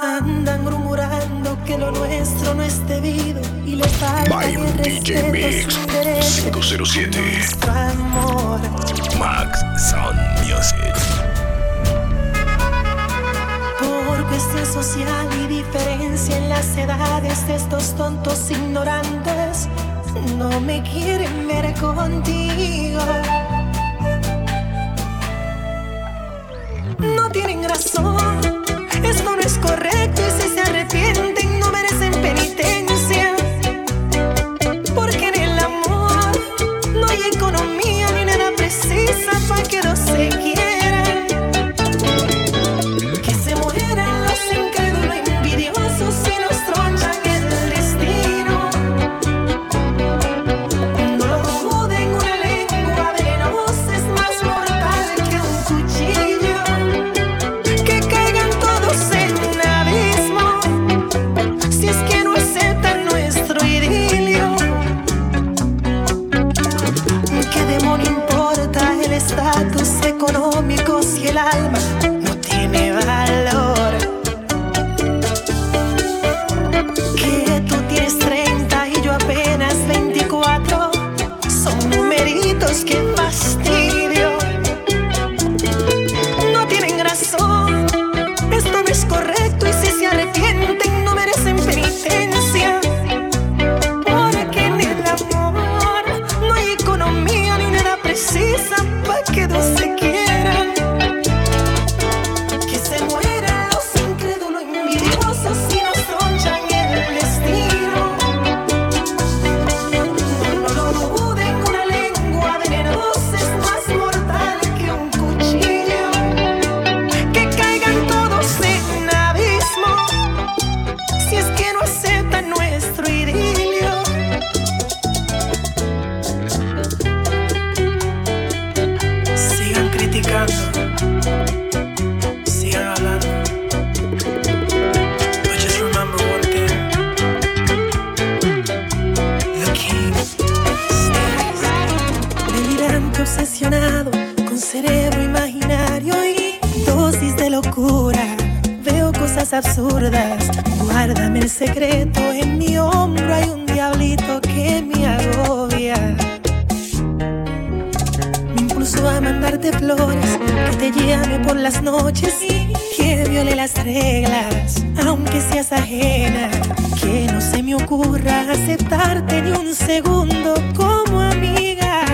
Andan murmurando que lo nuestro no es debido y le falta el respeto Mix sin derecho. 507 Nuestro amor. Max Sound Music. Por cuestión social y diferencia en las edades de estos tontos ignorantes, no me quieren ver contigo. No tienen razón, esto no es correcto y si se arrepienten no merecen penitencia. Porque en el amor no hay economía ni nada precisa para que dos se quieran. Que se mueran los incrédulos envidiosos y nos tronchan el destino. No lo duden, una lengua venenosa es más mortal que un cuchillo. Que caigan todos en un abismo si es que no aceptan nuestro idilio. ¿Qué demonio importa el estatus económico si el alma no tiene valor? Que tú tienes 30 y yo apenas 24 son numeritos que fastidio. No tienen razón, esto no es correcto y si se arrepienten no merecen penitencia. Porque en el amor no hay economía ni nada precisa para que dos se quieran. Que se mueran los incrédulos envidiosos y nos tronchan el destino. No lo duden, una lengua venenosa es más mortal que un cuchillo. Que caigan todos en un abismo si es que no aceptan nuestro idilio. Sigan criticando, sigan hablando, but just remember one thing: the king stays. Delirante, obsesionado, con cerebro imaginario y dosis de locura. Veo cosas absurdas, guárdame el secreto. En mi hombro hay un diablito que me agobia. Me impulsó a mandarte flores, que te llame por las noches y que viole las reglas, aunque seas ajena. Que no se me ocurra aceptarte ni un segundo como amiga.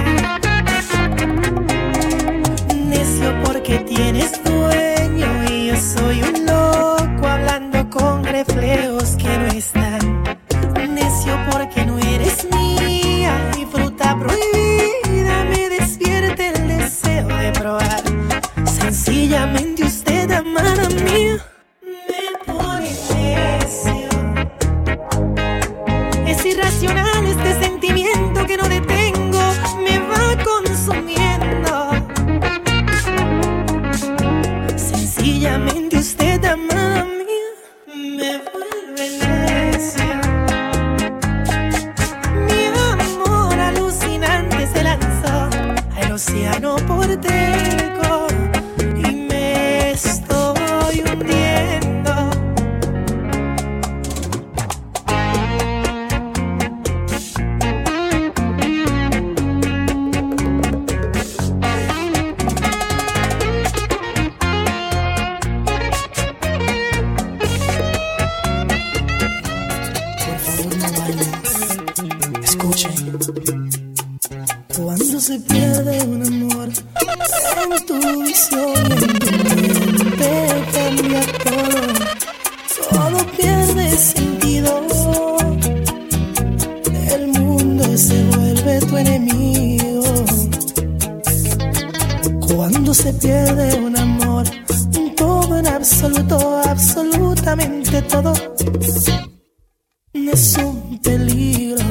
Necio porque tienes dueño y yo soy un loco hablando con reflejos que no están. Necio porque no eres mía y fruta prohibida me despierta el deseo de probar. Sencillamente usted, amada mía, me pone necio. Es irracional este sentimiento que no detengo, me va consumiendo. Sencillamente usted, amada mía, me vuelve necio. Mi amor alucinante se lanzó al océano por Teco y me estoy hundiendo. Por favor, no vayan, escuchen. Cuando se pierde un amor, en tu visión y en tu mente cambia todo pierde sentido. El mundo se vuelve tu enemigo. Cuando se pierde un amor, todo en absoluto, absolutamente todo es un peligro.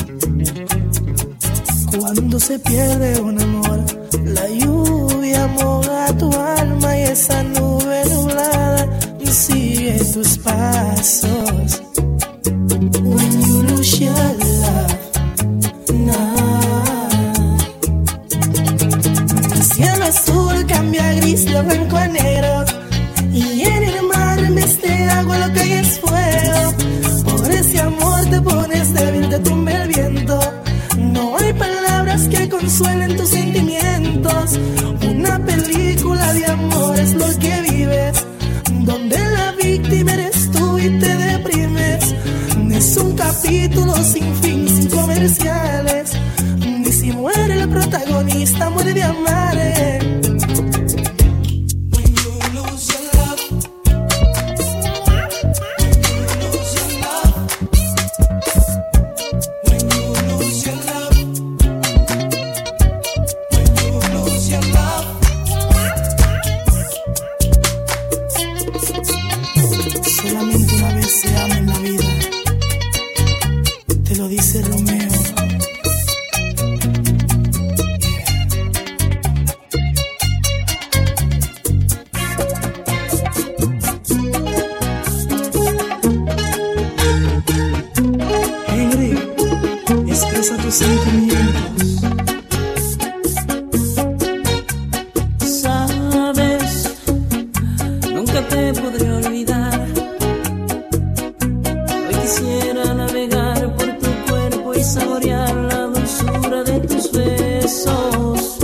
Cuando se pierde un amor, la lluvia moja tu alma y esa nube nublada sigue tus pasos. When you lose your love, nah. El cielo azul cambia a gris, lo blanco a negro, y en el mar en vez de agua, lo que hay es fuego. Por ese amor te pones débil, te tumba el viento. No hay palabras que consuelen tus sentimientos. Una película de amor es lo que vives, donde la víctima eres tú y te deprimes. Es un capítulo sin fin, sin comerciales. Ni si muere el protagonista, muere de amar. Solamente una vez se ama en la vida, te lo dice Romeo. Henry, expresa tus sentimientos. Sabes, nunca te podré olvidar. Hoy quisiera navegar por tu cuerpo y saborear la dulzura de tus besos.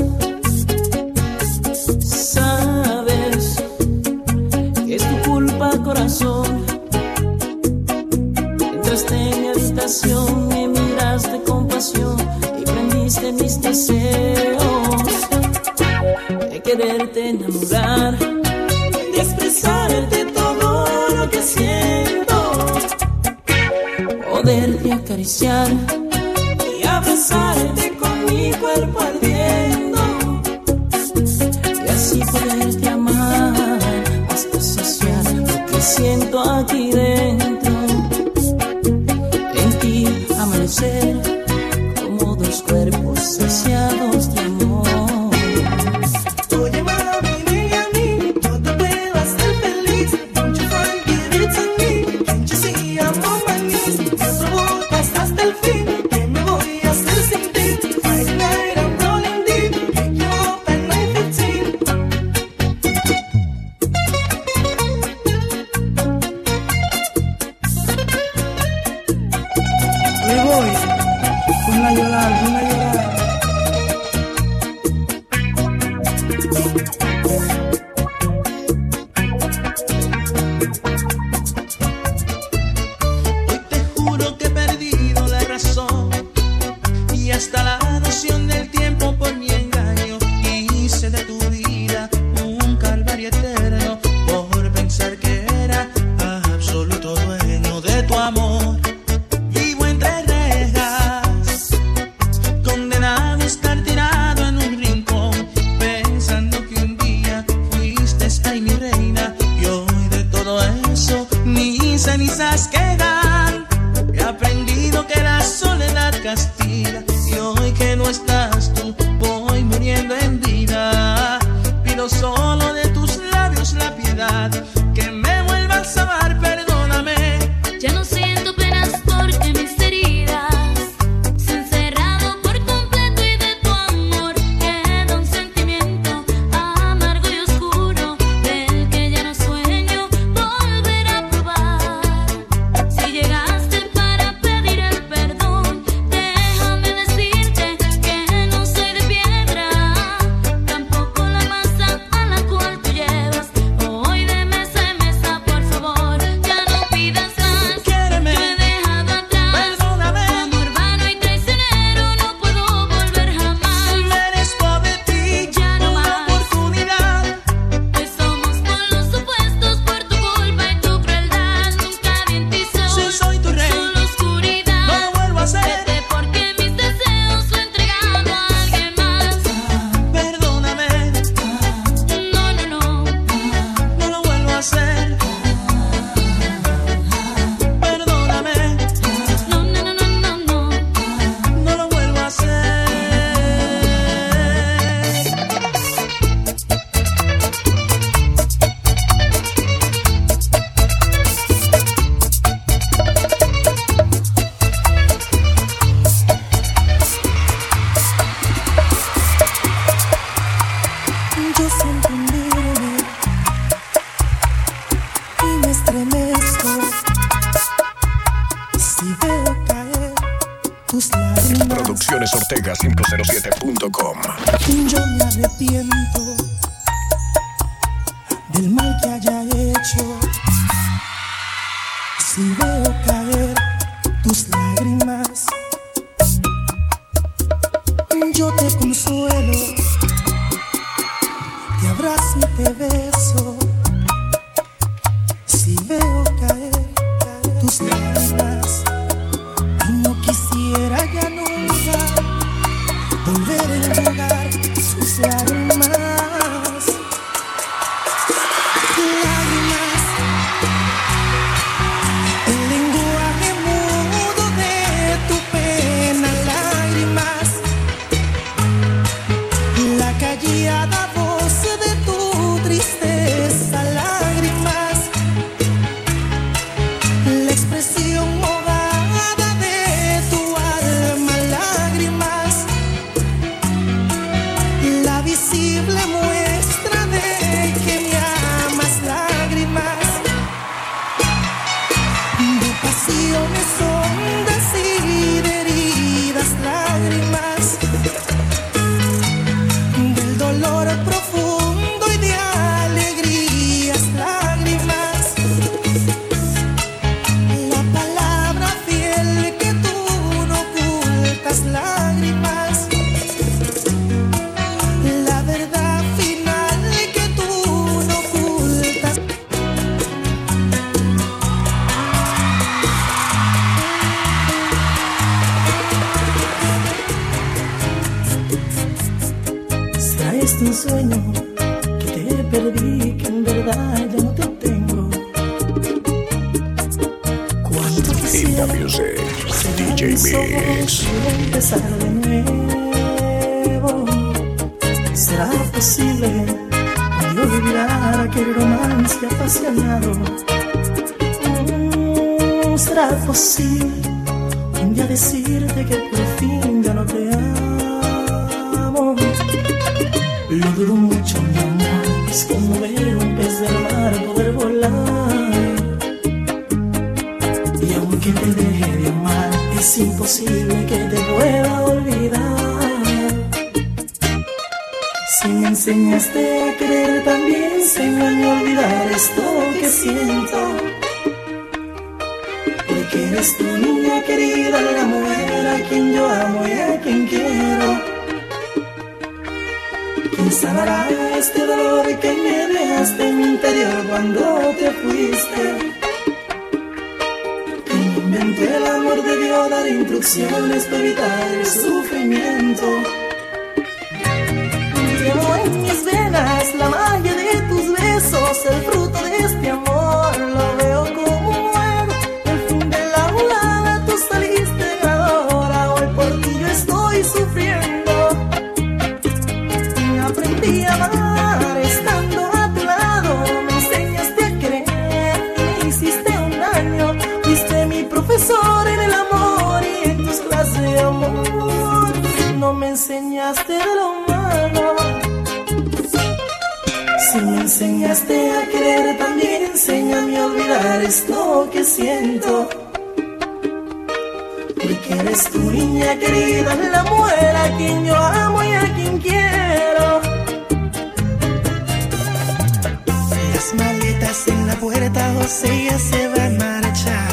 Sabes que es tu culpa, corazón. Entraste en mi habitación, me miraste con pasión y prendiste mis deseos de quererte enamorar, de expresarte todo lo que siento, poderte acariciar y abrazarte con mi cuerpo ardiendo, y así poderte amar hasta saciar lo que siento aquí dentro. En ti amanecer como dos cuerpos saciados de amor. Oye, mami, ven a mí, yo te puedo hacer feliz. Don't you forget it to me. Can't you see I'm on my knees? Me provocas hasta el fin. ¿Qué me voy a hacer sin ti? Friday night I'm rolling deep. Pick you up at 9:15. Me voy, ponla a llorar, ponla a llorar. Hoy te juro que he perdido la razón y hasta la noción del tiempo por mi engaño. Hice de tu vida un calvario eterno por pensar que era absoluto dueño de tu amor. Vivo entre rejas, condenado a estar tirado en un rincón, pensando que un día fuiste ay mi reina, y hoy de todo eso Produccionesortega507.com. Yo me arrepiento del mal que haya hecho. Si veo caer tus lágrimas, yo te consuelo, te abrazo y te beso. Si veo caer tus lágrimas, y no quisiera ya nunca volver a enjugar sus lágrimas. Lágrimas, el lenguaje mudo de tu pena. Lágrimas, la callada voz de tu tristeza. Lágrimas, la expresión mojada de tu alma. Lágrimas, la visible muestra de que me amas. Lágrimas, de pasiones hondas y de heridas. Lágrimas, del dolor profundo y de alegrías. Lágrimas, la palabra fiel que tú no ocultas. Lágrimas, la verdad final que tú no ocultas. ¿Será este un sueño que te perdí, que en verdad ya no te tengo? ¿Cuánto In the quisiera music, cerrar DJ mis ojos Mix. y empezar de nuevo? ¿Será posible un día olvidar aquel romance apasionado? ¿Será posible un día decirte que por fin ya no te amo? Lo dudo mucho, mi amor, es como ver un pez del mar poder volar. Y aunque te deje de amar, es imposible que te pueda olvidar. Si me enseñaste a querer, también enséñame a olvidar esto que siento. Porque eres tu niña querida, la mujer a quien yo amo y a quien quiero. ¿Quién sanará este dolor que me dejaste en mi interior cuando te fuiste? ¿Quién inventó el amor debió dar instrucciones para evitar el sufrimiento? Llevo en mis venas la magia de tus besos, el fruto de este amor. Lo veo como un juego, el fin de la volada, tú saliste ganadora. Hoy por ti yo estoy sufriendo. Aprendí a amar estando a tu lado, me enseñaste a querer y me hiciste un daño. Fuiste mi profesor en el amor y en tus clases de amor no me enseñaste de lo malo. Si me enseñaste a querer, también enséñame a olvidar esto que siento. Porque eres tu niña querida, la mujer a quien yo amo y a quien quiero. Las maletas en la puerta, José ya se va a marchar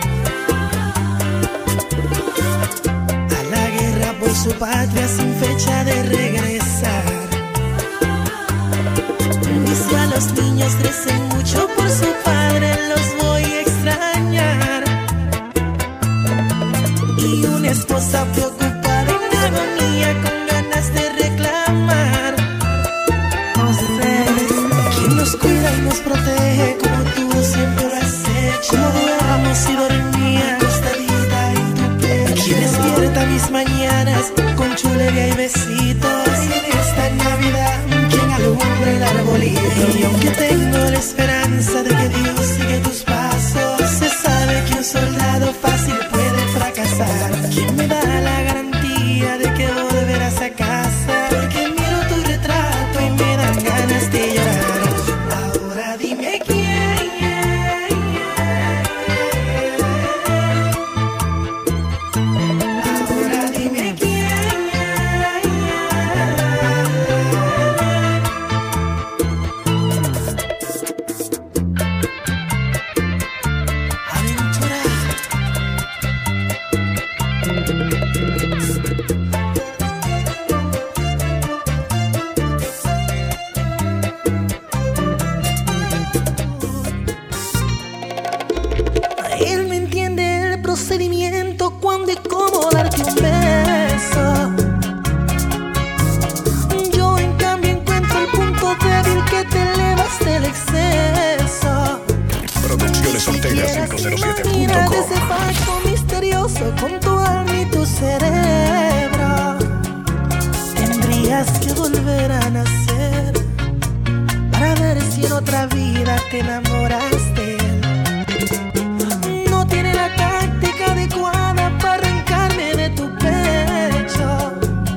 a la guerra por su patria sin fecha de regresar. Dice a los niños crecen mucho por su padre, los voy a extrañar. Y una esposa preocupada en agonía con ganas de reclamar. ¿Quién nos cuida y nos protege como tú siempre lo has hecho? No duermo si dormía acostadita en tu pecho. ¿Quién despierta mis mañanas con chulería y besitos? Y en esta Navidad, ¿quién alumbra el arbolito? Y aunque tengo la esperanza de que Dios sigue tus pasos, se sabe que un soldado fácil puede fracasar. ¿Quién me da la garantía de que volverás a casa? Porque miro tu retrato y me dan ganas de llorar. Ahora dime quién Imagina de ese pacto misterioso con tu alma y tu cerebro. Tendrías que volver a nacer para ver si en otra vida te enamoras de él. No tiene la táctica adecuada para arrancarme de tu pecho.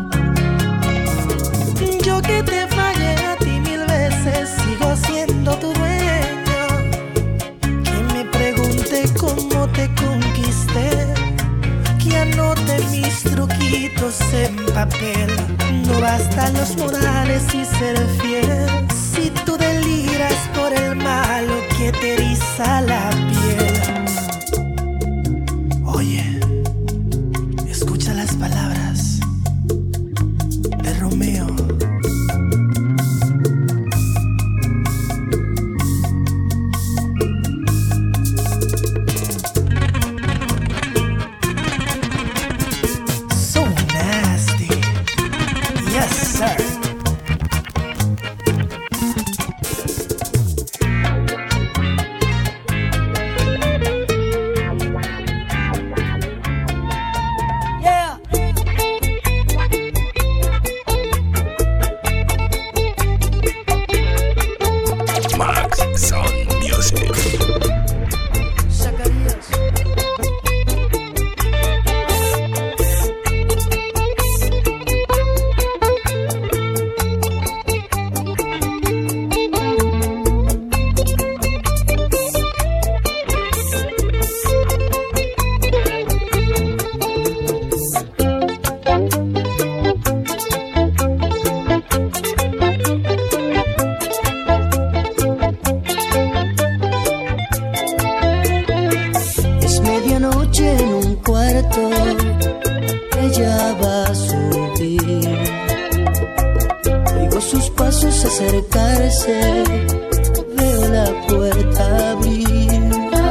Yo que te fallé a ti 1000 veces, sigo siendo tu dueño. Que me pregunte cómo te conquisté, que anote mis truquitos en papel. No bastan los modales y ser fiel, si tú deliras por el malo que te eriza la piel. Oye, escucha las palabras de Romeo. So nasty. Yes, sir. Max Sound Music. Es medianoche en un cuarto, ella va a subir. Oigo sus pasos acercarse, veo la puerta abrir.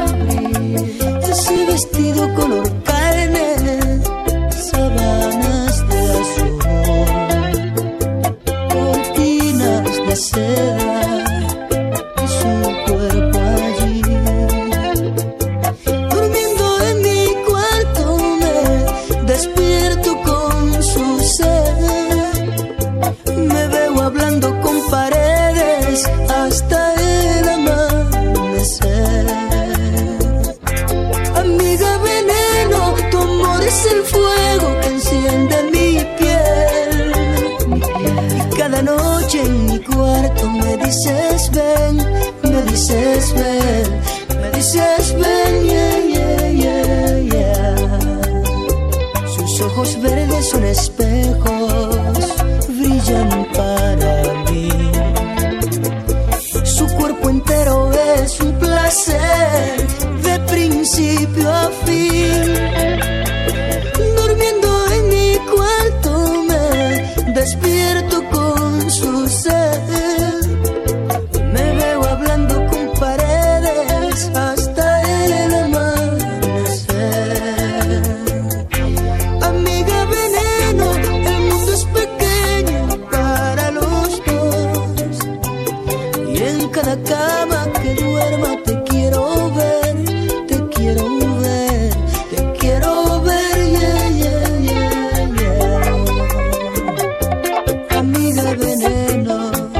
Ese vestido color carne, sábanas de azul, cortinas de seda y su cuerpo allí. Durmiendo en mi cuarto me despierto con su ser. Me veo hablando con paredes hasta el amanecer. Amiga veneno, tu amor es el fuego que enciende mi piel. Y cada noche en mi cuarto me dices ven, me dices ven, me dices ven, yeah, yeah, yeah, yeah. Sus ojos verdes son espejos, brillan para mí. Su cuerpo entero es un placer de principio a fin. Durmiendo en mi cuarto me despierto con su ser. Me veo hablando con paredes hasta el amanecer. Amiga veneno, el mundo es pequeño para los dos. Y en cada cama que duerma te quiero ver, te quiero ver, te quiero ver, yeah, yeah, yeah, yeah. Amiga veneno,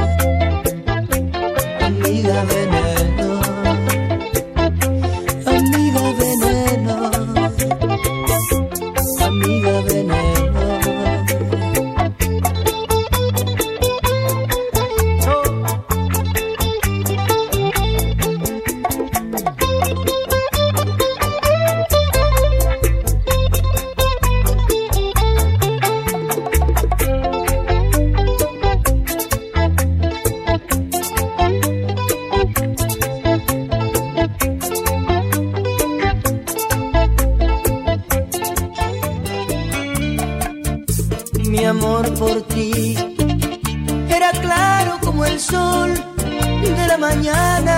amiga veneno, amiga veneno, amiga veneno. Mi amor por ti era claro como el sol de la mañana.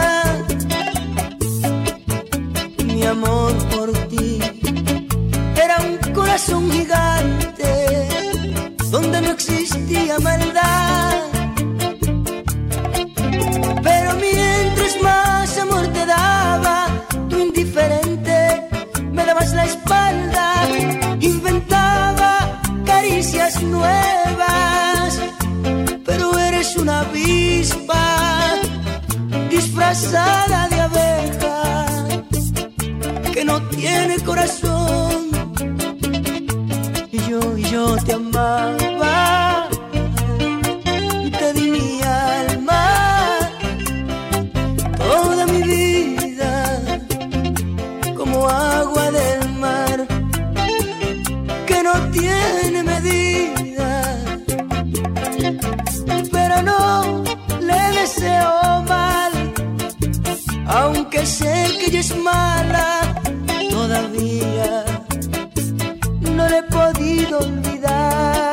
Mi amor por ti era un corazón gigante donde no existía maldad. Pero mientras más amor te daba, nuevas, pero eres una avispa disfrazada de abeja que no tiene corazón. Y yo te amaba, te di mi alma, toda mi vida, como agua del mar que no tiene medida. Pero no le deseo mal, aunque sé que ella es mala, todavía no le he podido olvidar.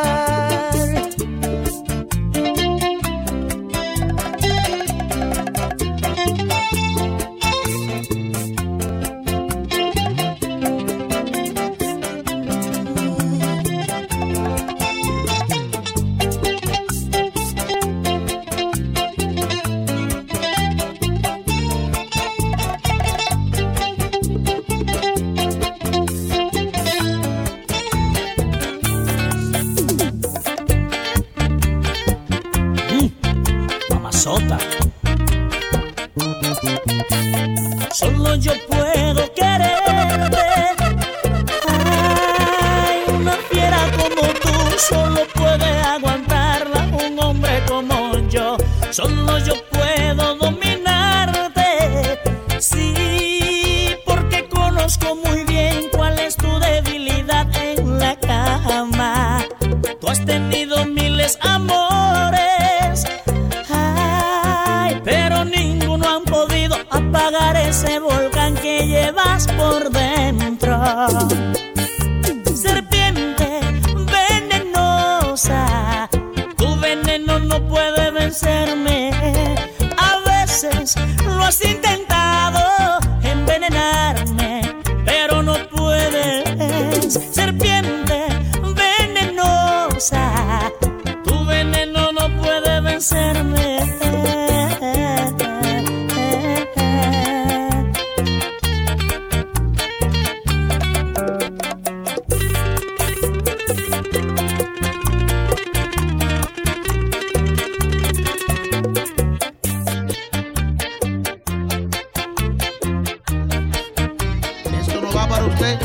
Solo yo puedo quererte. Ay, una fiera como tú solo puede aguantarla un hombre como yo. Solo yo puedo dominarte. Sí, porque conozco muy bien cuál es tu debilidad en la cama. Tú has tenido miles amores, pero ninguno han podido apagar ese volcán que llevas por dentro. Serpiente venenosa, tu veneno no puede vencerme. A veces lo has intentado envenenarme, pero no puedes. Serpiente venenosa, tu veneno no puede vencerme. Esto no va para usted.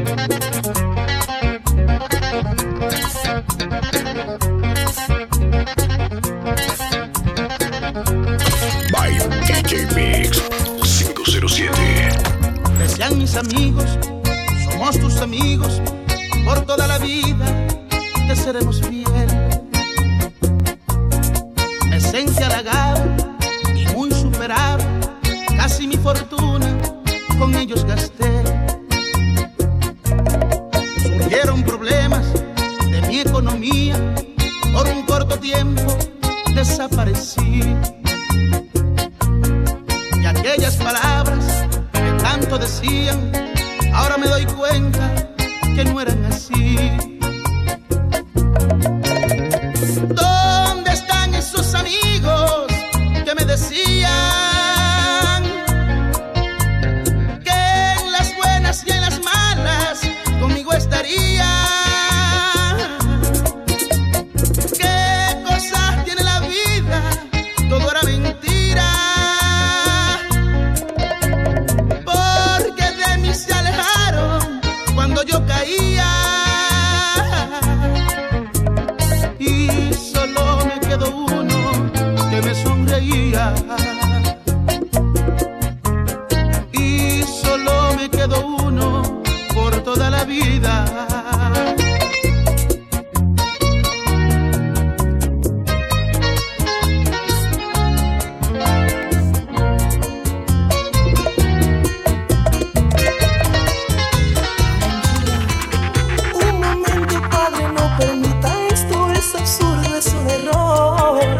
By DJ Mix 507. Decían mis amigos, somos tus amigos, por toda la vida te seremos fiel. Esencia halagada y muy superable, casi mi fortuna con ellos gasté. Surgieron problemas de mi economía, por un corto tiempo desaparecí. Y aquellas palabras que tanto decían, ahora me doy cuenta que no eran así. ¿Dónde están esos amigos que me decían que en las buenas y en las malas conmigo estarían? ¿Qué cosas tiene la vida? Todo era mentira, porque de mí se alejaron cuando yo caía. Y solo me quedó uno que me sonreía. Y solo me quedó uno por toda la vida. Un momento, padre, no permita esto, es absurdo, es un error.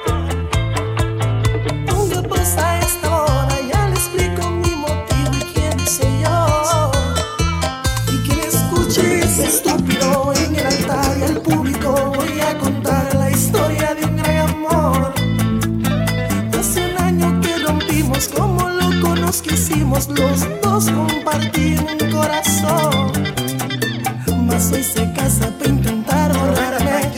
¿Dónde pasa esta hora? Ya le explico mi motivo y quién soy yo. Y que escuche ese estúpido en el altar y al público voy a contar la historia de un gran amor. Hace un año que rompimos, como locos nos quisimos, los dos compartir un corazón. Mas hoy se casa para intentar borrarme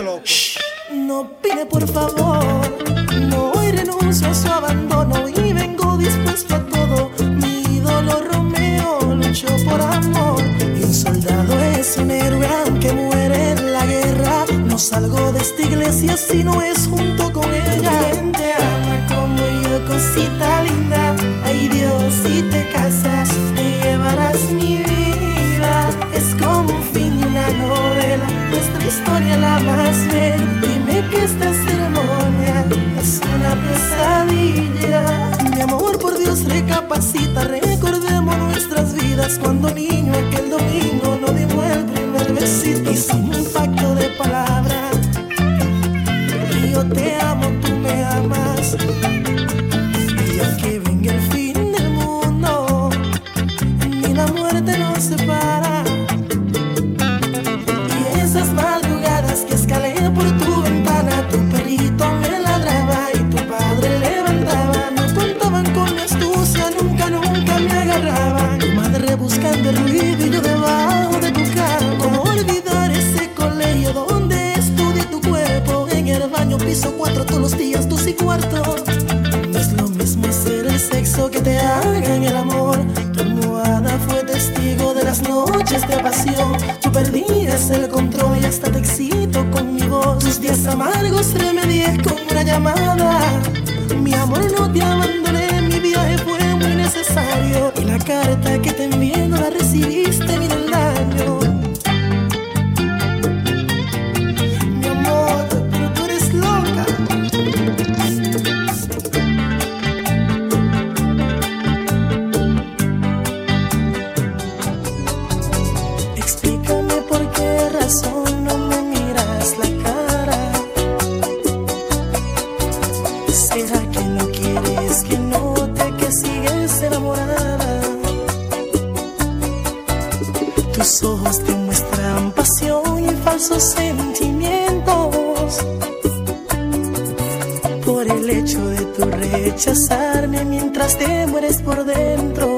loco. No pide por favor, no hoy renuncio a su abandono y vengo dispuesto a todo. Mi ídolo Romeo luchó por amor y un soldado es un héroe aunque muere en la guerra. No salgo de esta iglesia si no es junto con ella. ¿Quién te ama como yo, cosita linda? Ay Dios, si te casas te llevarás mi vida. Es como un fin de una novela, nuestra historia la más bella. Dime que esta ceremonia es una pesadilla. Mi amor, por Dios, recapacita, recordemos nuestras vidas. Cuando niño aquel domingo nos dimos el primer besito. Hicimos un pacto de palabra y yo te amo, tú me amas. Y aunque venga el fin del mundo, ni la muerte nos separa. Y esas madrugadas que escalé por tu ventana, tu perrito me ladraba y tu padre levantaba. No contaban con mi astucia, nunca, nunca me agarraban. Tu madre buscando el ruido y yo debajo de tu cama. ¿Cómo olvidar ese colegio donde estudié tu cuerpo? En el baño piso 4 todos los días, 2 y cuarto. No es lo mismo hacer el sexo que te hagan el amor. Tu almohada fue testigo de las noches de pasión. Tú perdías el control y hasta te excito con mi voz. Tus días amargos remedié con una llamada. Mi amor, no te abandoné, mi viaje fue muy necesario. Y la carta que te envié no la recibiste ni del daño. Mi amor, pero tú eres loca. Explícame por qué razón no me miras la cara. ¿Será que no quieres que note que sigues enamorada? Tus ojos demuestran pasión y falsos sentimientos. Por el hecho de tu rechazarme mientras te mueres por dentro.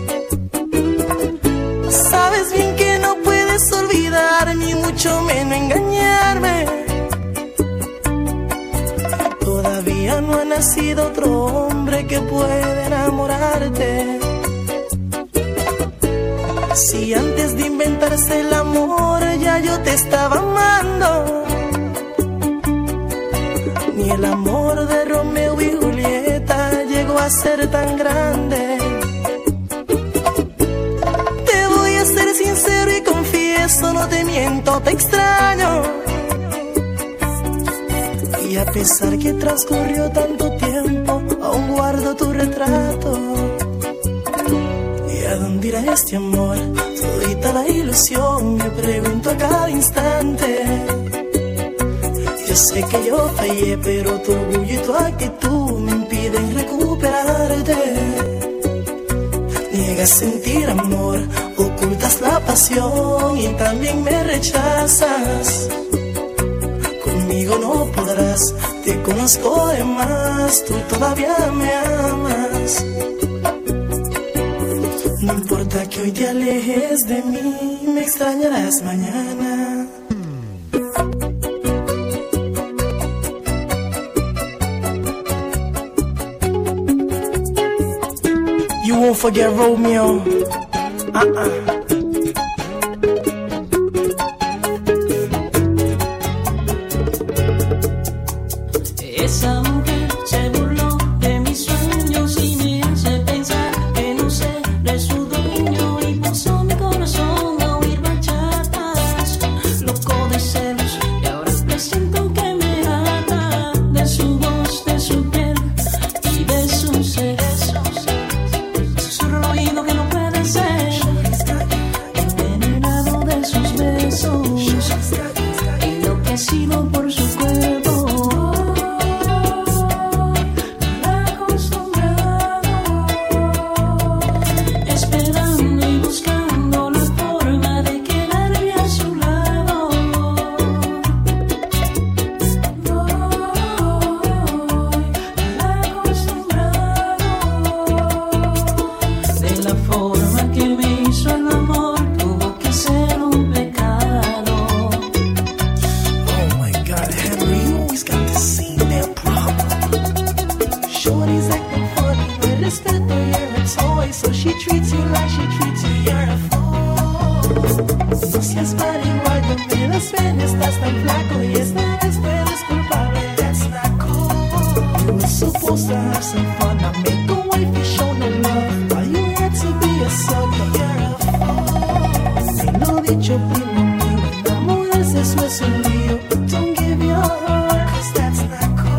Sabes bien que no puedes olvidar ni mucho menos engañarme. Todavía no ha nacido otro hombre que pueda enamorarte. Si antes de inventarse el amor ya yo te estaba amando, ni el amor de Romeo y Julieta llegó a ser tan grande. Te voy a ser sincero y confieso, no te miento, te extraño. Y a pesar que transcurrió tanto tiempo, aún guardo tu retrato. ¿Y a dónde irá este amor? Todita la ilusión, me pregunto a cada instante. Yo sé que yo fallé, pero tu orgullo y tu actitud me impiden recuperarte. Niegas sentir amor, ocultas la pasión y también me rechazas. Conmigo no podrás, te conozco de más, tú todavía me amas. No importa que hoy te alejes de mí, me extrañarás mañana. You won't forget Romeo. Esa mujer se burló de mis sueños y me hace pensar que no seré su dueño y puso mi corazón a oír bachatas. Loco de celos y ahora presiento que me ata de su voz, de su piel y de su ser. Susurro al oído que no puede ser, envenenado de sus besos, enloquecido por su cuerpo. she treats you, you're a fool. No seas marihuana, me das pena, estás tan flaco y esta vez tú eres culpable. That's not cool. You were supposed to have some fun, I make a wife you show no love. Why you had to be a sucker? You're a fool. Ain't no dicho primo mío, enamorarse eso es un lío. Don't give your heart, 'cause that's not cool.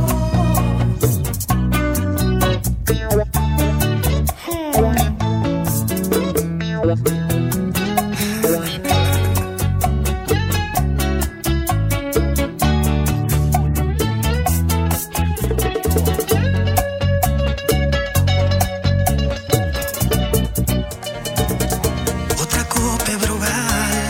Otra copa brugal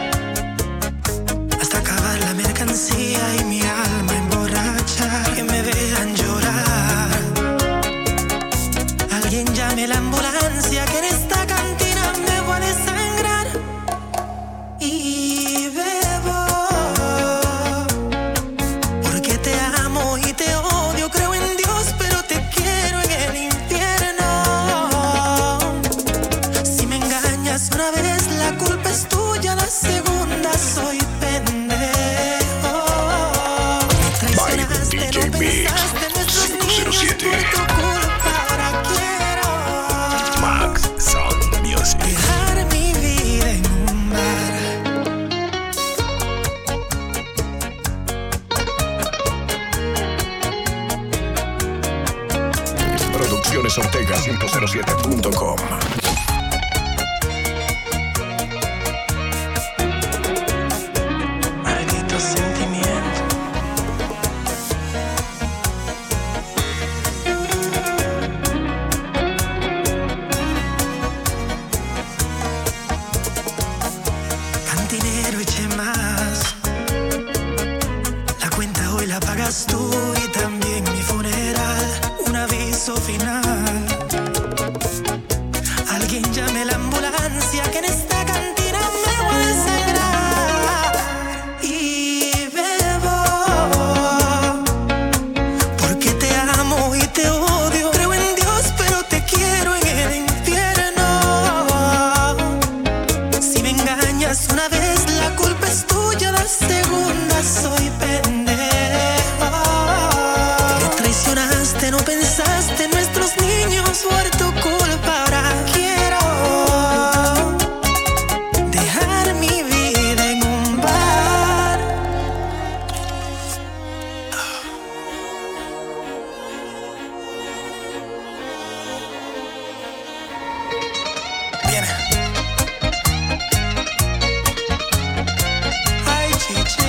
hasta acabar la mercancía y mi alma emborracha. Que me vean llorar. Alguien llame la ambulancia, que en esta cantina me voy a desangrar. Y bebo porque te amo y te odio. Creo en Dios, pero te quiero en el infierno. Si me engañas una vez, la culpa es tuya. La segunda, soy pendejo. Me traicionaste, DJ no Mix pensaste en nuestros 507. niños. Por tu culpa ahora quiero Max Sound Music. dejar mi vida en un bar. Producciones Ortega 507.com. Maldito sentimiento. Cantinero, eché más. La cuenta hoy la pagas tú y también mi funeral. Un aviso final. Alguien llame la ambulancia, que en esta cantina me voy a desangrar. Y bebo porque te amo y te odio. Creo en Dios, pero te quiero en el infierno. Si me engañas una vez, la culpa es tuya. La segunda, soy pendejo. Me traicionaste, no pensaste en nuestros niños. Por tu culpa ahora quiero dejar mi vida en un bar. Viene. Ay, chichi,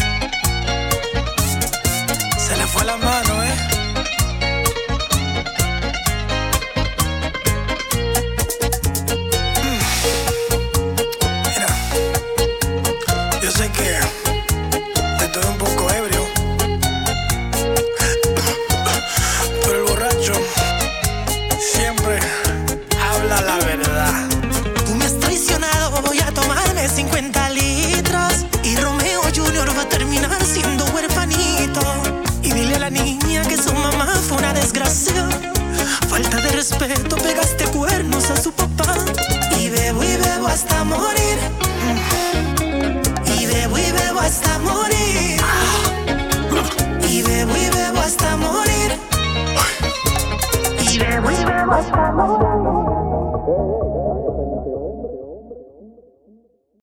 se le fue la mano, Mira, yo sé que estoy un poco ebrio, pero el borracho siempre habla la verdad. Tú me has traicionado, voy a tomarme 50 litros y Romeo Jr. va a terminar siendo huerfanito. Y dile a la niña que su mamá fue una desgracia. Falta de respeto, pegaste cuernos a su papá. Y bebo hasta morir. Y bebo hasta morir. Y bebo hasta morir. Y bebo hasta morir.